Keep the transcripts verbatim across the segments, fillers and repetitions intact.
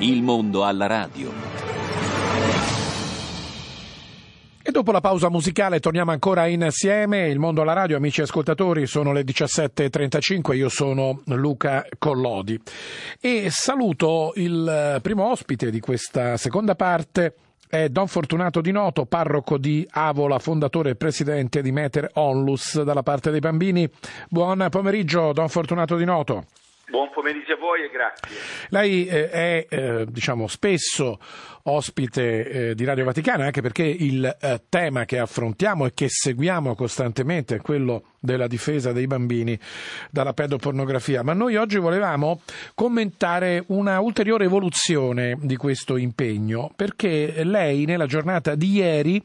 Il mondo alla radio. E dopo la pausa musicale torniamo ancora insieme. Il mondo alla radio, amici ascoltatori, sono le diciassette e trentacinque, io sono Luca Collodi e saluto il primo ospite di questa seconda parte. È Don Fortunato Di Noto, parroco di Avola, fondatore e presidente di Meter Onlus dalla parte dei bambini. Buon pomeriggio, Don Fortunato Di Noto. Buon pomeriggio a voi e grazie. Lei eh, è eh, diciamo spesso ospite eh, di Radio Vaticana, anche perché il eh, tema che affrontiamo e che seguiamo costantemente è quello della difesa dei bambini dalla pedopornografia. Ma noi oggi volevamo commentare una ulteriore evoluzione di questo impegno, perché lei nella giornata di ieri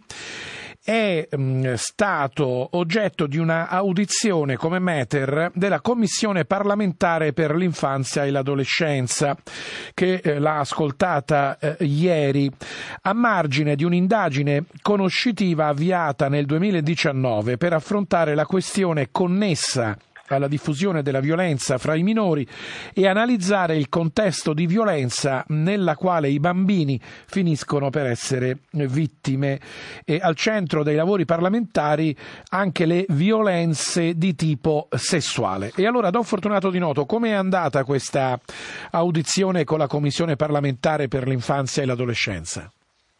è mh, stato oggetto di una audizione come Meter della Commissione parlamentare per l'infanzia e l'adolescenza, che eh, l'ha ascoltata eh, ieri a margine di un'indagine conoscitiva avviata nel duemiladiciannove per affrontare la questione connessa alla diffusione della violenza fra i minori e analizzare il contesto di violenza nella quale i bambini finiscono per essere vittime. E al centro dei lavori parlamentari anche le violenze di tipo sessuale. E allora, Don Fortunato Di Noto, come è andata questa audizione con la Commissione parlamentare per l'infanzia e l'adolescenza?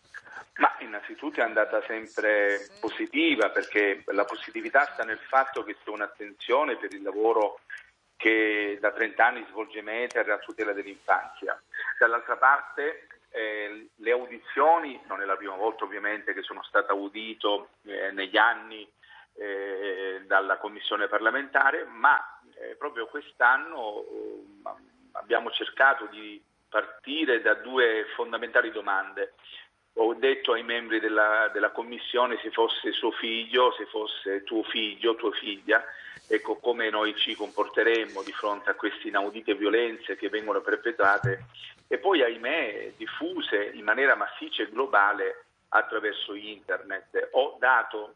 Ma innanzitutto è andata sempre positiva, perché la positività sta nel fatto che c'è un'attenzione per il lavoro che da trenta anni svolge Meter a tutela dell'infanzia. Dall'altra parte eh, le audizioni, non è la prima volta ovviamente che sono stato audito eh, negli anni eh, dalla Commissione parlamentare, ma eh, proprio quest'anno eh, abbiamo cercato di partire da due fondamentali domande. Ho detto ai membri della, della commissione, se fosse suo figlio, se fosse tuo figlio, tua figlia, ecco come noi ci comporteremmo di fronte a queste inaudite violenze che vengono perpetrate e poi, ahimè, diffuse in maniera massiccia e globale attraverso internet. Ho dato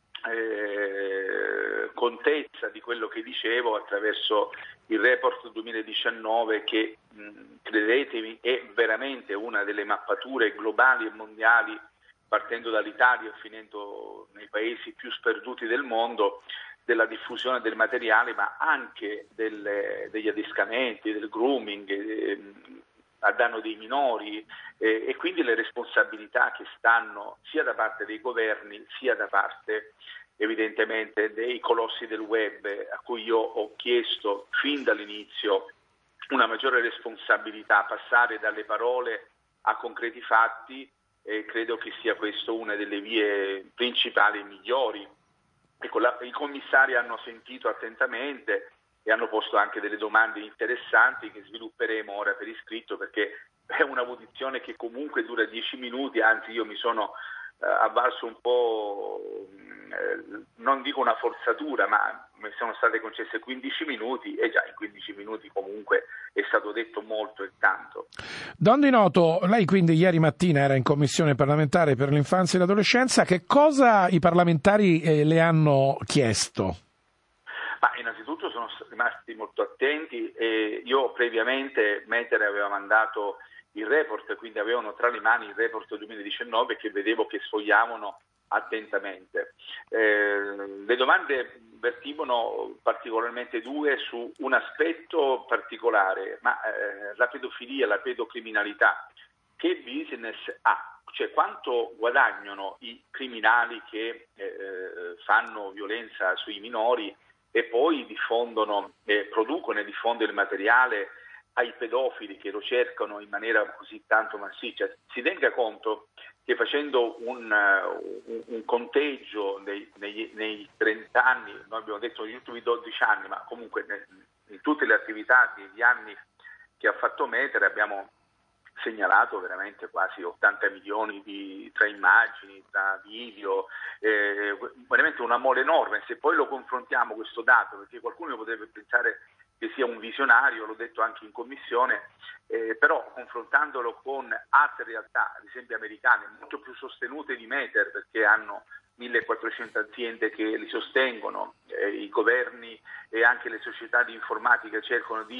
eh, contezza di quello che dicevo attraverso il report duemiladiciannove che, mh, credetemi, è veramente una delle mappature globali e mondiali, partendo dall'Italia e finendo nei paesi più sperduti del mondo, della diffusione del materiale, ma anche delle, degli adescamenti, del grooming eh, a danno dei minori eh, e quindi le responsabilità che stanno sia da parte dei governi sia da parte evidentemente dei colossi del web, a cui io ho chiesto fin dall'inizio una maggiore responsabilità, passare dalle parole a concreti fatti, e credo che sia questo una delle vie principali e migliori. Ecco, la, i commissari hanno sentito attentamente e hanno posto anche delle domande interessanti che svilupperemo ora per iscritto, perché è un'audizione che comunque dura dieci minuti, anzi io mi sono eh, avvalso un po', eh, non dico una forzatura, ma mi sono state concesse quindici minuti e già in quindici minuti comunque è stato detto molto e tanto. Don Di Noto, lei quindi ieri mattina era in Commissione parlamentare per l'infanzia e l'adolescenza, che cosa i parlamentari eh, le hanno chiesto? Ma innanzitutto sono rimasti molto attenti e io previamente Meter aveva mandato il report, quindi avevano tra le mani il report duemiladiciannove che vedevo che sfogliavano attentamente. Eh, le domande vertivano particolarmente due su un aspetto particolare, ma eh, la pedofilia, la pedocriminalità, che business ha? Cioè quanto guadagnano i criminali che eh, fanno violenza sui minori e poi diffondono, eh, producono e diffondono il materiale ai pedofili che lo cercano in maniera così tanto massiccia. Si tenga conto che facendo un, un, un conteggio nei, nei, nei trenta anni, noi abbiamo detto negli ultimi dodici anni, ma comunque ne, in tutte le attività degli anni che ha fatto Meter abbiamo segnalato veramente quasi ottanta milioni di, tra immagini, tra video, eh, veramente una mole enorme. Se poi lo confrontiamo questo dato, perché qualcuno potrebbe pensare che sia un visionario, l'ho detto anche in commissione, eh, però confrontandolo con altre realtà, ad esempio americane, molto più sostenute di Meter, perché hanno millequattrocento aziende che li sostengono, eh, i governi e anche le società di informatica cercano di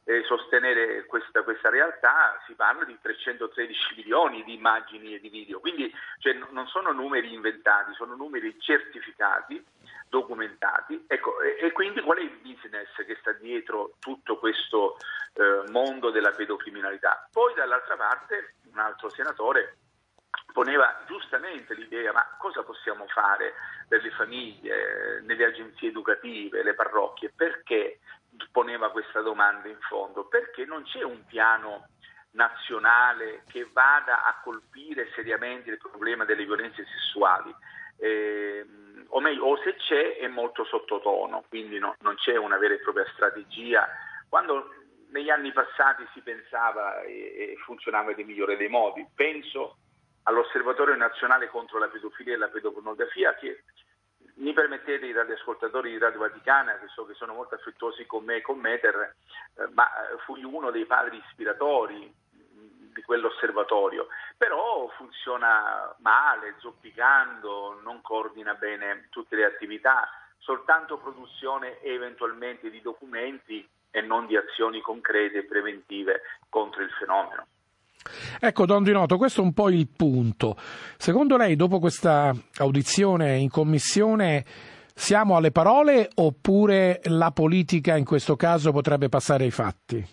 eh, sostenere questa, questa realtà, si parla di trecentotredici milioni di immagini e di video, quindi cioè, non sono numeri inventati, sono numeri certificati, documentati. Ecco, e, e quindi qual è il business che sta dietro tutto questo eh, mondo della pedocriminalità? Poi dall'altra parte un altro senatore poneva giustamente l'idea: ma cosa possiamo fare per le famiglie, nelle agenzie educative, le parrocchie? Perché poneva questa domanda in fondo? Perché non c'è un piano nazionale che vada a colpire seriamente il problema delle violenze sessuali, eh, o meglio, o se c'è è molto sottotono, quindi no, non c'è una vera e propria strategia. Quando negli anni passati si pensava e, e funzionava nel migliore dei modi, penso all'Osservatorio Nazionale contro la pedofilia e la pedopornografia, che, mi permettete, i radioascoltatori di Radio Vaticana, che so che sono molto affettuosi con me e con Meter, eh, ma fui uno dei padri ispiratori di quell'osservatorio, però funziona male, zoppicando, non coordina bene tutte le attività, soltanto produzione eventualmente di documenti e non di azioni concrete e preventive contro il fenomeno. Ecco, Don Di Noto, questo è un po' il punto. Secondo lei, dopo questa audizione in commissione, siamo alle parole oppure la politica in questo caso potrebbe passare ai fatti?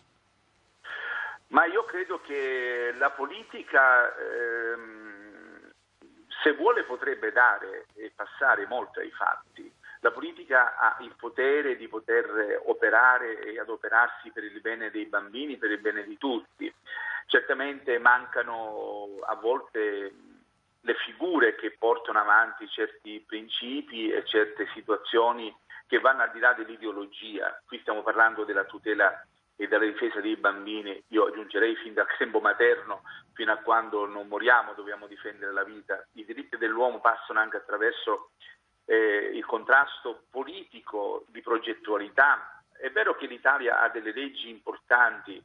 Ma io credo che la politica, ehm, se vuole, potrebbe dare e passare molto ai fatti. La politica ha il potere di poter operare e adoperarsi per il bene dei bambini, per il bene di tutti. Certamente mancano a volte le figure che portano avanti certi principi e certe situazioni che vanno al di là dell'ideologia. Qui stiamo parlando della tutela e della difesa dei bambini. Io aggiungerei fin dal grembo materno, fino a quando non moriamo dobbiamo difendere la vita. I diritti dell'uomo passano anche attraverso eh, il contrasto politico di progettualità. È vero che l'Italia ha delle leggi importanti,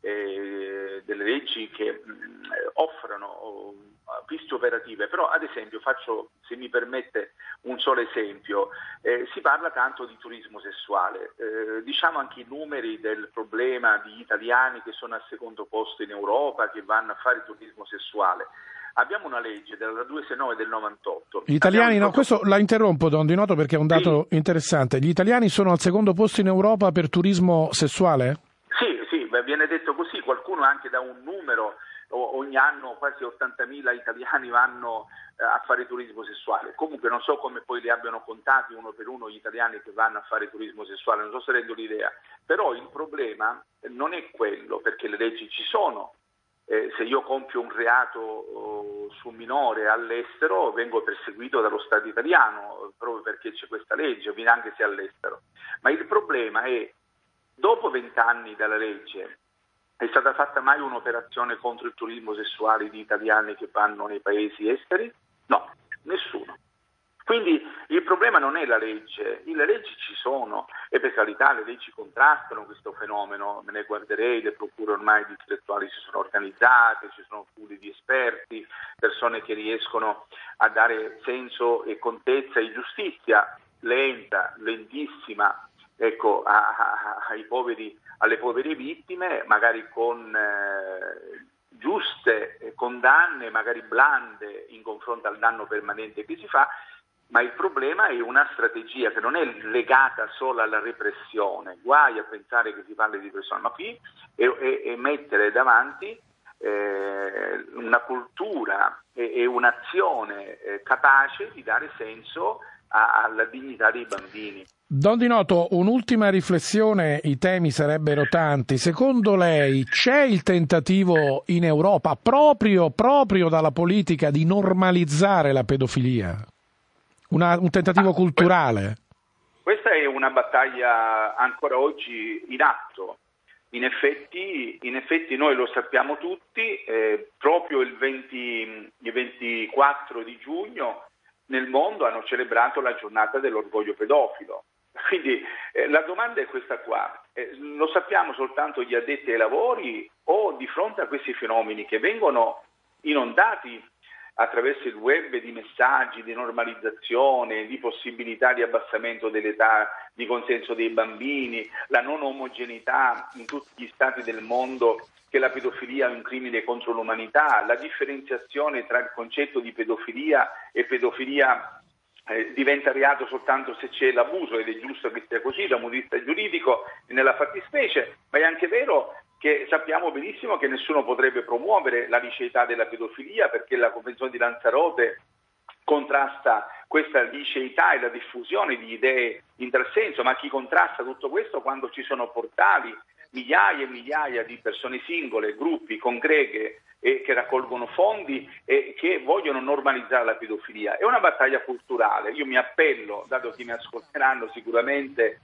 eh, delle leggi che mh, offrono oh, piste operative, però ad esempio faccio, se mi permette, un solo esempio. Eh, si parla tanto di turismo sessuale, eh, diciamo anche i numeri del problema di italiani che sono al secondo posto in Europa, che vanno a fare turismo sessuale. Abbiamo una legge della duecentosessantanove del novantotto. Gli italiani, Abbiamo... no, questo la interrompo, Don Di Noto, perché è un dato sì. interessante. Gli italiani sono al secondo posto in Europa per turismo sessuale? Sì, sì, viene detto così, qualcuno anche dà un numero. Ogni anno quasi ottantamila italiani vanno eh, a fare turismo sessuale. Comunque non so come poi li abbiano contati uno per uno gli italiani che vanno a fare turismo sessuale, non so se rendo l'idea. Però il problema non è quello, perché le leggi ci sono. Eh, se io compio un reato oh, su un minore all'estero vengo perseguito dallo Stato italiano, proprio perché c'è questa legge, anche se all'estero. Ma il problema è, dopo vent'anni dalla legge, è stata fatta mai un'operazione contro il turismo sessuale di italiani che vanno nei paesi esteri? No, nessuno. Quindi il problema non è la legge, le leggi ci sono e per carità le leggi contrastano questo fenomeno, me ne guarderei, le procure ormai distrettuali si sono organizzate, ci sono pool di esperti, persone che riescono a dare senso e contezza e giustizia, lenta, lentissima, ecco, a, a, ai poveri, alle povere vittime, magari con eh, giuste condanne, magari blande in confronto al danno permanente che si fa, ma il problema è una strategia che non è legata solo alla repressione, guai a pensare che si parli di repressione, ma qui è, è, è mettere davanti eh, una cultura e, e un'azione eh, capace di dare senso a, alla dignità dei bambini. Don Di Noto, un'ultima riflessione, i temi sarebbero tanti. Secondo lei c'è il tentativo in Europa, proprio, proprio dalla politica, di normalizzare la pedofilia? Una, un tentativo ah, culturale? Questa è una battaglia ancora oggi in atto. In effetti, in effetti noi lo sappiamo tutti, eh, proprio il, venti, il ventiquattro di giugno nel mondo hanno celebrato la giornata dell'orgoglio pedofilo. Quindi eh, la domanda è questa qua, eh, lo sappiamo soltanto gli addetti ai lavori o di fronte a questi fenomeni che vengono inondati attraverso il web di messaggi, di normalizzazione, di possibilità di abbassamento dell'età di consenso dei bambini, la non omogeneità in tutti gli stati del mondo che la pedofilia è un crimine contro l'umanità, la differenziazione tra il concetto di pedofilia e pedofilia eh, diventa reato soltanto se c'è l'abuso, ed è giusto che sia così da un punto di vista giuridico nella fattispecie, ma è anche vero che sappiamo benissimo che nessuno potrebbe promuovere la liceità della pedofilia, perché la Convenzione di Lanzarote contrasta questa liceità e la diffusione di idee in tal senso, ma chi contrasta tutto questo quando ci sono portali, migliaia e migliaia di persone singole, gruppi, congreghe eh, che raccolgono fondi e che vogliono normalizzare la pedofilia. È una battaglia culturale. Io mi appello, dato che mi ascolteranno sicuramente,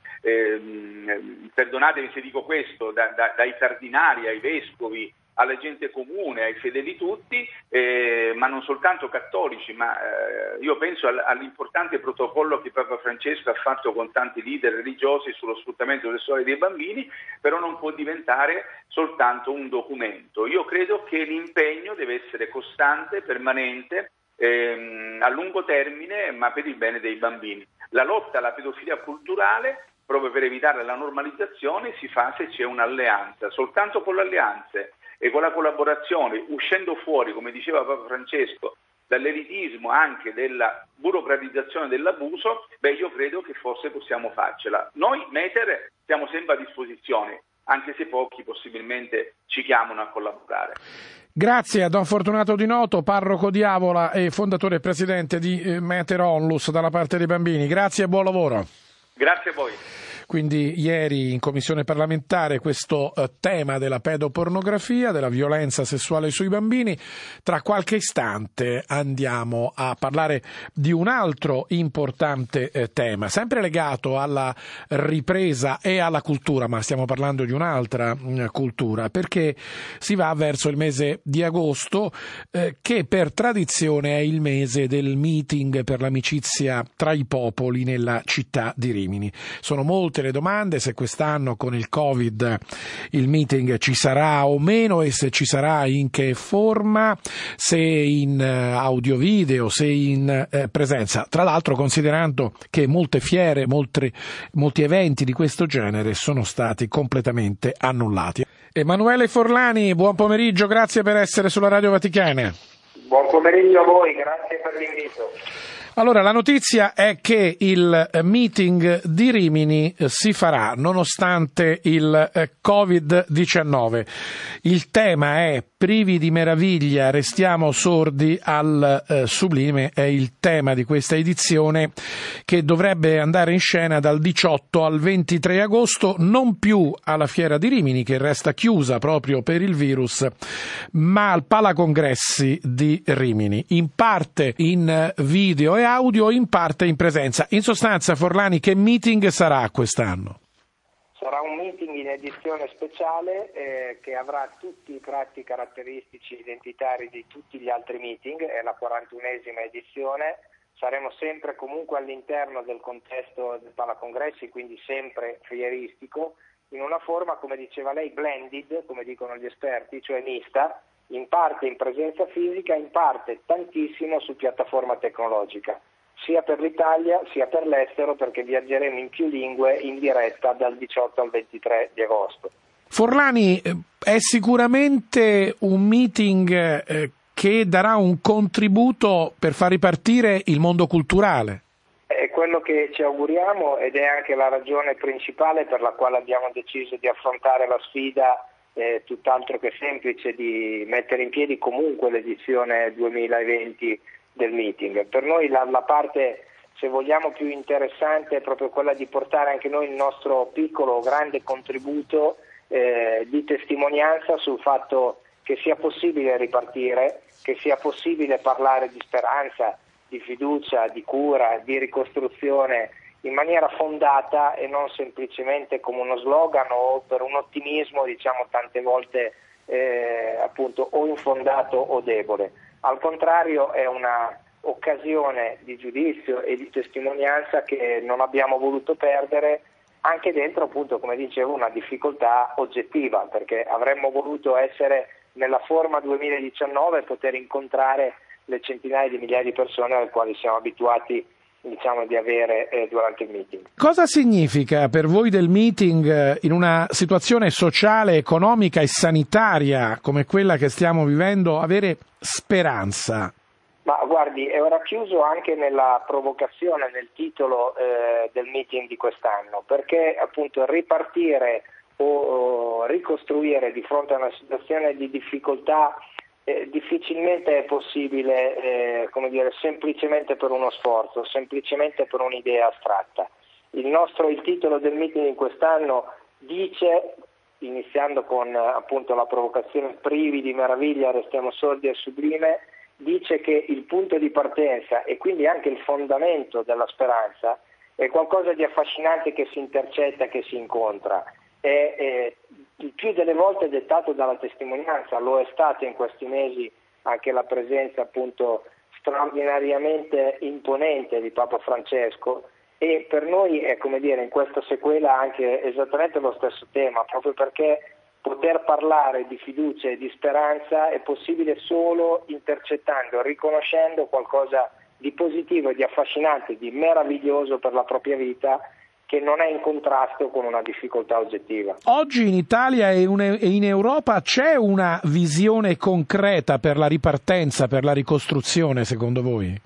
ehm, perdonatemi se dico questo, da, da, dai cardinali ai vescovi, alla gente comune, ai fedeli tutti, eh, ma non soltanto cattolici, ma eh, io penso all, all'importante protocollo che Papa Francesco ha fatto con tanti leader religiosi sullo sfruttamento sessuale dei bambini, però non può diventare soltanto un documento. Io credo che l'impegno deve essere costante, permanente, ehm, a lungo termine, ma per il bene dei bambini. La lotta alla pedofilia culturale, proprio per evitare la normalizzazione, si fa se c'è un'alleanza. Soltanto con le alleanze e con la collaborazione, uscendo fuori, come diceva Papa Francesco, dall'elitismo, anche della burocratizzazione dell'abuso, beh, io credo che forse possiamo farcela. Noi, Meter, siamo sempre a disposizione, anche se pochi possibilmente ci chiamano a collaborare. Grazie a Don Fortunato Di Noto, parroco di Avola e fondatore e presidente di Meter Onlus dalla parte dei bambini. Grazie e buon lavoro. Grazie a voi. Quindi ieri in commissione parlamentare questo eh, tema della pedopornografia, della violenza sessuale sui bambini. Tra qualche istante andiamo a parlare di un altro importante eh, tema, sempre legato alla ripresa e alla cultura, ma stiamo parlando di un'altra mh, cultura, perché si va verso il mese di agosto, eh, che per tradizione è il mese del meeting per l'amicizia tra i popoli nella città di Rimini. Sono molti le domande: se quest'anno con il Covid il meeting ci sarà o meno, e se ci sarà in che forma, se in audio video, se in eh, presenza. Tra l'altro, considerando che molte fiere, molti, molti eventi di questo genere sono stati completamente annullati. Emanuele Forlani, buon pomeriggio, grazie per essere sulla Radio Vaticana. Buon pomeriggio a voi, grazie per l'invito. Allora, la notizia è che il meeting di Rimini si farà nonostante il covid diciannove. Il tema è privi di meraviglia, restiamo sordi al eh, sublime, è il tema di questa edizione che dovrebbe andare in scena dal diciotto al ventitré agosto, non più alla Fiera di Rimini, che resta chiusa proprio per il virus, ma al Palacongressi di Rimini, in parte in video e audio, in parte in presenza. In sostanza, Forlani, che meeting sarà quest'anno? Sarà un meeting in edizione speciale eh, che avrà tutti i tratti caratteristici identitari di tutti gli altri meeting, è la quarantunesima edizione. Saremo sempre comunque all'interno del contesto del Palacongressi, quindi sempre fieristico, in una forma, come diceva lei, blended, come dicono gli esperti, cioè mista, in parte in presenza fisica, in parte tantissimo su piattaforma tecnologica, sia per l'Italia sia per l'estero, perché viaggeremo in più lingue in diretta dal diciotto al ventitré di agosto. Forlani, è sicuramente un meeting eh, che darà un contributo per far ripartire il mondo culturale. È quello che ci auguriamo, ed è anche la ragione principale per la quale abbiamo deciso di affrontare la sfida eh, tutt'altro che semplice di mettere in piedi comunque l'edizione duemilaventi del meeting. Per noi la, la parte, se vogliamo, più interessante è proprio quella di portare anche noi il nostro piccolo o grande contributo eh, di testimonianza sul fatto che sia possibile ripartire, che sia possibile parlare di speranza, di fiducia, di cura, di ricostruzione in maniera fondata e non semplicemente come uno slogan o per un ottimismo, diciamo, tante volte eh, appunto o infondato o debole. Al contrario, è una occasione di giudizio e di testimonianza che non abbiamo voluto perdere, anche dentro, appunto, come dicevo, una difficoltà oggettiva, perché avremmo voluto essere nella forma duemiladiciannove, poter incontrare le centinaia di migliaia di persone alle quali siamo abituati, diciamo, di avere eh, durante il meeting. Cosa significa per voi del meeting eh, in una situazione sociale, economica e sanitaria come quella che stiamo vivendo avere speranza? Ma guardi, è racchiuso anche nella provocazione, nel titolo eh, del meeting di quest'anno, perché appunto ripartire o ricostruire di fronte a una situazione di difficoltà eh, difficilmente è possibile, eh, come dire, semplicemente per uno sforzo, semplicemente per un'idea astratta. Il nostro, il titolo del meeting di quest'anno dice, iniziando con appunto la provocazione privi di meraviglia, restiamo sordi e sublime, dice che il punto di partenza e quindi anche il fondamento della speranza è qualcosa di affascinante che si intercetta, che si incontra. È, è il più delle volte dettato dalla testimonianza, lo è stato in questi mesi anche la presenza appunto straordinariamente imponente di Papa Francesco, e per noi è, come dire, in questa sequela anche esattamente lo stesso tema, proprio perché poter parlare di fiducia e di speranza è possibile solo intercettando, riconoscendo qualcosa di positivo e di affascinante, di meraviglioso per la propria vita, che non è in contrasto con una difficoltà oggettiva. Oggi in Italia e in Europa c'è una visione concreta per la ripartenza, per la ricostruzione, secondo voi?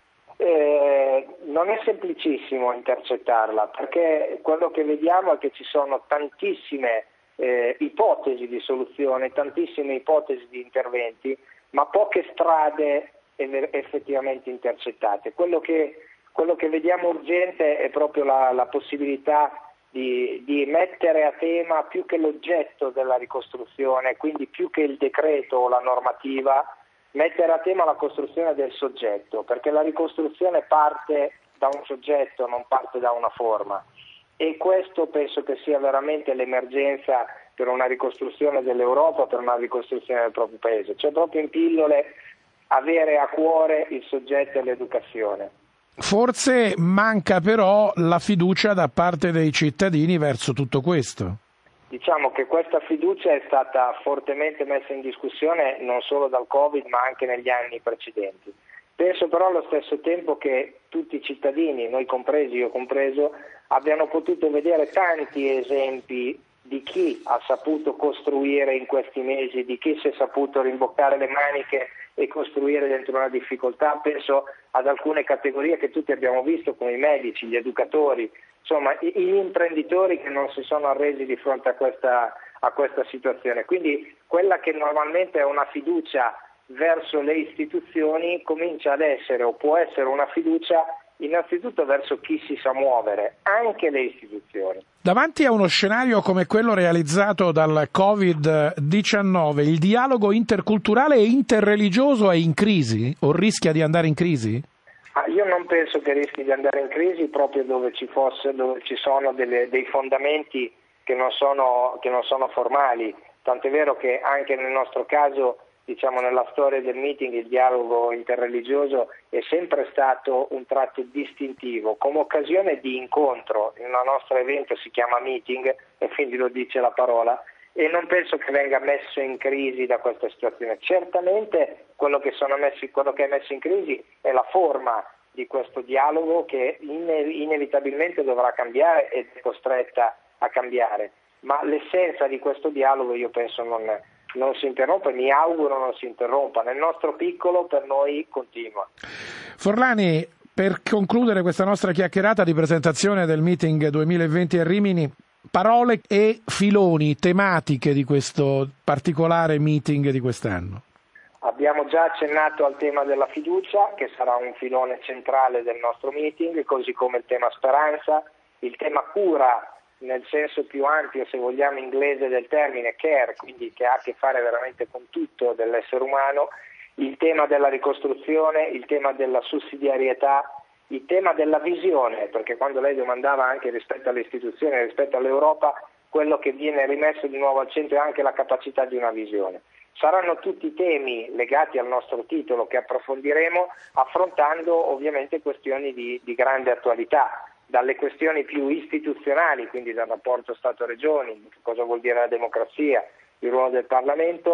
Eh, non è semplicissimo intercettarla, perché quello che vediamo è che ci sono tantissime eh, ipotesi di soluzione, tantissime ipotesi di interventi, ma poche strade effettivamente intercettate. Quello che Quello che vediamo urgente è proprio la, la possibilità di, di mettere a tema più che l'oggetto della ricostruzione, quindi più che il decreto o la normativa, mettere a tema la costruzione del soggetto, perché la ricostruzione parte da un soggetto, non parte da una forma, e questo penso che sia veramente l'emergenza per una ricostruzione dell'Europa, per una ricostruzione del proprio paese, cioè proprio in pillole avere a cuore il soggetto e l'educazione. Forse manca però la fiducia da parte dei cittadini verso tutto questo. Diciamo che questa fiducia è stata fortemente messa in discussione non solo dal Covid ma anche negli anni precedenti. Penso però allo stesso tempo che tutti i cittadini, noi compresi, io compreso, abbiano potuto vedere tanti esempi di chi ha saputo costruire in questi mesi, di chi si è saputo rimboccare le maniche e costruire dentro una difficoltà. Penso ad alcune categorie che tutti abbiamo visto, come i medici, gli educatori, insomma gli imprenditori che non si sono arresi di fronte a questa, a questa situazione. Quindi quella che normalmente è una fiducia verso le istituzioni comincia ad essere o può essere una fiducia innanzitutto verso chi si sa muovere, anche le istituzioni. Davanti a uno scenario come quello realizzato dal covid diciannove, il dialogo interculturale e interreligioso è in crisi o rischia di andare in crisi? Ah, io non penso che rischi di andare in crisi proprio dove ci fosse, dove ci sono delle, dei fondamenti che non sono, che non sono formali, tant'è vero che anche nel nostro caso, diciamo nella storia del meeting, il dialogo interreligioso è sempre stato un tratto distintivo, come occasione di incontro. Il nostro evento si chiama meeting e quindi lo dice la parola, e non penso che venga messo in crisi da questa situazione. Certamente quello che, sono messi, quello che è messo in crisi è la forma di questo dialogo che inevitabilmente dovrà cambiare ed è costretta a cambiare, ma l'essenza di questo dialogo io penso non è. non si interrompe, mi auguro non si interrompa, nel nostro piccolo per noi continua. Forlani, per concludere questa nostra chiacchierata di presentazione del meeting duemilaventi a Rimini, parole e filoni, tematiche di questo particolare meeting di quest'anno. Abbiamo già accennato al tema della fiducia, che sarà un filone centrale del nostro meeting, così come il tema speranza, il tema cura, nel senso più ampio, se vogliamo, inglese del termine, care, quindi che ha a che fare veramente con tutto dell'essere umano, il tema della ricostruzione, il tema della sussidiarietà, il tema della visione, perché quando lei domandava anche rispetto alle istituzioni, rispetto all'Europa, quello che viene rimesso di nuovo al centro è anche la capacità di una visione. Saranno tutti temi legati al nostro titolo che approfondiremo, affrontando ovviamente questioni di, di grande attualità, dalle questioni più istituzionali, quindi dal rapporto Stato-Regioni, cosa vuol dire la democrazia, il ruolo del Parlamento,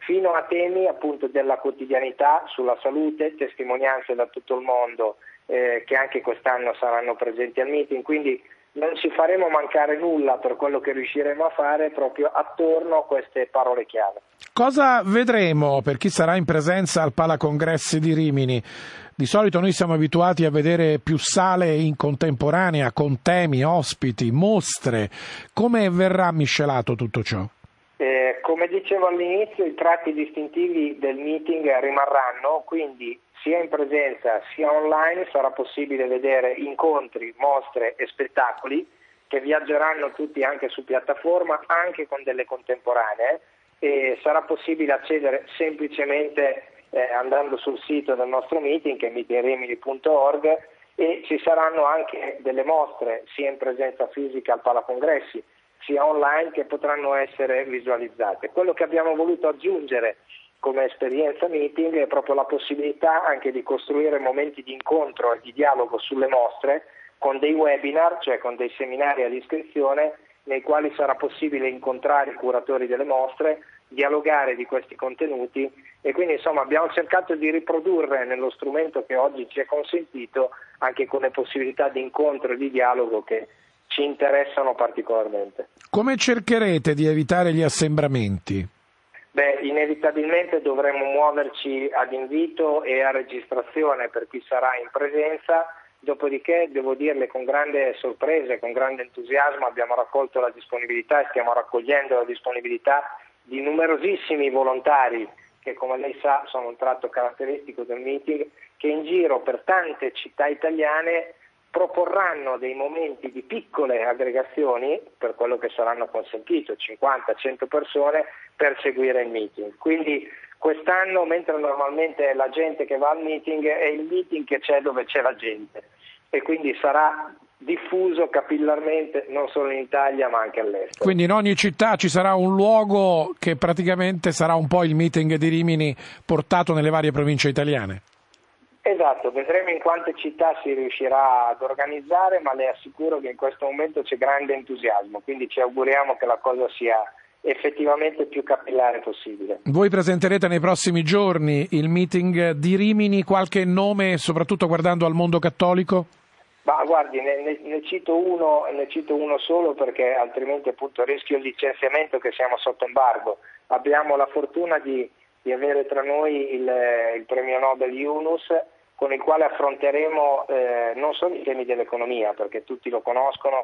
fino a temi appunto della quotidianità, sulla salute, testimonianze da tutto il mondo eh, che anche quest'anno saranno presenti al meeting, quindi non ci faremo mancare nulla per quello che riusciremo a fare proprio attorno a queste parole chiave. Cosa vedremo per chi sarà in presenza al Palacongressi di Rimini? Di solito noi siamo abituati a vedere più sale in contemporanea con temi, ospiti, mostre. Come verrà miscelato tutto ciò? Eh, come dicevo all'inizio, i tratti distintivi del meeting rimarranno, quindi sia in presenza sia online sarà possibile vedere incontri, mostre e spettacoli che viaggeranno tutti anche su piattaforma, anche con delle contemporanee, e sarà possibile accedere semplicemente eh, andando sul sito del nostro meeting, che è meeting rimini punto org, e ci saranno anche delle mostre sia in presenza fisica al Palacongressi sia online che potranno essere visualizzate. Quello che abbiamo voluto aggiungere come esperienza meeting è proprio la possibilità anche di costruire momenti di incontro e di dialogo sulle mostre con dei webinar, cioè con dei seminari ad iscrizione, nei quali sarà possibile incontrare i curatori delle mostre, dialogare di questi contenuti, e quindi insomma abbiamo cercato di riprodurre nello strumento che oggi ci è consentito anche con le possibilità di incontro e di dialogo che ci interessano particolarmente. Come cercherete di evitare gli assembramenti? Beh, inevitabilmente dovremo muoverci ad invito e a registrazione per chi sarà in presenza, dopodiché devo dirle con grande sorpresa e con grande entusiasmo abbiamo raccolto la disponibilità e stiamo raccogliendo la disponibilità di numerosissimi volontari che, come lei sa, sono un tratto caratteristico del meeting, che in giro per tante città italiane proporranno dei momenti di piccole aggregazioni, per quello che saranno consentito, cinquanta cento persone, per seguire il meeting. Quindi quest'anno, mentre normalmente è la gente che va al meeting, è il meeting che c'è dove c'è la gente, e quindi sarà diffuso capillarmente non solo in Italia ma anche all'estero. Quindi in ogni città ci sarà un luogo che praticamente sarà un po' il meeting di Rimini portato nelle varie province italiane. Esatto, vedremo in quante città si riuscirà ad organizzare, ma le assicuro che in questo momento c'è grande entusiasmo, quindi ci auguriamo che la cosa sia effettivamente più capillare possibile. Voi presenterete nei prossimi giorni il meeting di Rimini, qualche nome soprattutto guardando al mondo cattolico? Ma guardi, ne, ne, ne, cito uno, ne cito uno solo perché altrimenti appunto rischio il licenziamento, che siamo sotto embargo. Abbiamo la fortuna di, di avere tra noi il, il premio Nobel Yunus, con il quale affronteremo eh, non solo i temi dell'economia, perché tutti lo conoscono,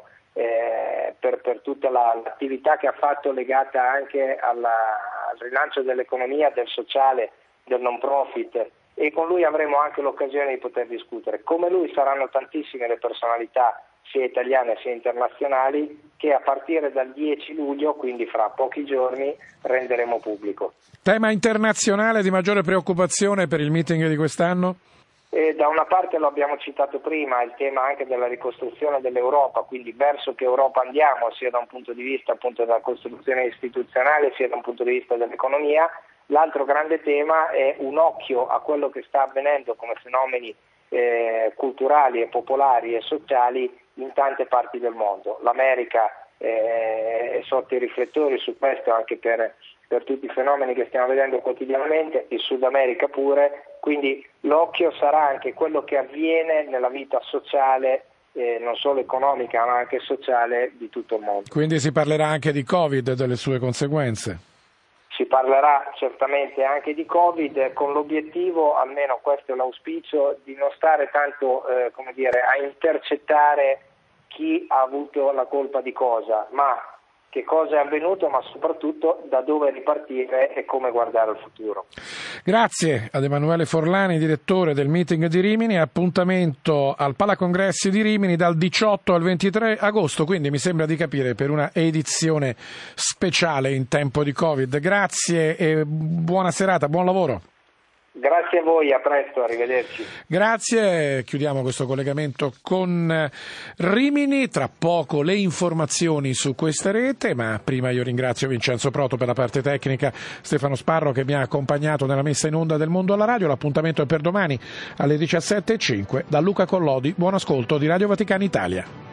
eh, per, per tutta la, l'attività che ha fatto legata anche alla, al rilancio dell'economia, del sociale, del non profit, e con lui avremo anche l'occasione di poter discutere. Come lui saranno tantissime le personalità, sia italiane sia internazionali, che a partire dal dieci luglio, quindi fra pochi giorni, renderemo pubblico. Tema internazionale di maggiore preoccupazione per il meeting di quest'anno? E da una parte lo abbiamo citato prima, il tema anche della ricostruzione dell'Europa, quindi verso che Europa andiamo, sia da un punto di vista appunto della costruzione istituzionale, sia da un punto di vista dell'economia. L'altro grande tema è un occhio a quello che sta avvenendo come fenomeni eh, culturali e popolari e sociali in tante parti del mondo. L'America eh, è sotto i riflettori su questo anche per, per tutti i fenomeni che stiamo vedendo quotidianamente, il Sud America pure, quindi l'occhio sarà anche quello che avviene nella vita sociale, eh, non solo economica ma anche sociale di tutto il mondo. Quindi si parlerà anche di Covid e delle sue conseguenze? Si parlerà certamente anche di Covid, con l'obiettivo, almeno questo è l'auspicio, di non stare tanto eh, come dire, a intercettare chi ha avuto la colpa di cosa, ma che cosa è avvenuto, ma soprattutto da dove ripartire e come guardare al futuro. Grazie ad Emanuele Forlani, direttore del meeting di Rimini. Appuntamento al Palacongressi di Rimini dal diciotto al ventitré agosto, quindi mi sembra di capire per una edizione speciale in tempo di Covid. Grazie e buona serata, buon lavoro. Grazie a voi, a presto, arrivederci. Grazie, chiudiamo questo collegamento con Rimini, tra poco le informazioni su questa rete, ma prima io ringrazio Vincenzo Proto per la parte tecnica, Stefano Sparro che mi ha accompagnato nella messa in onda del Mondo alla Radio. L'appuntamento è per domani alle diciassette e cinque da Luca Collodi. Buon ascolto di Radio Vaticana Italia.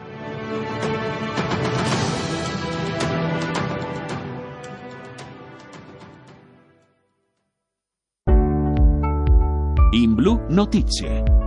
In Blu Notizie.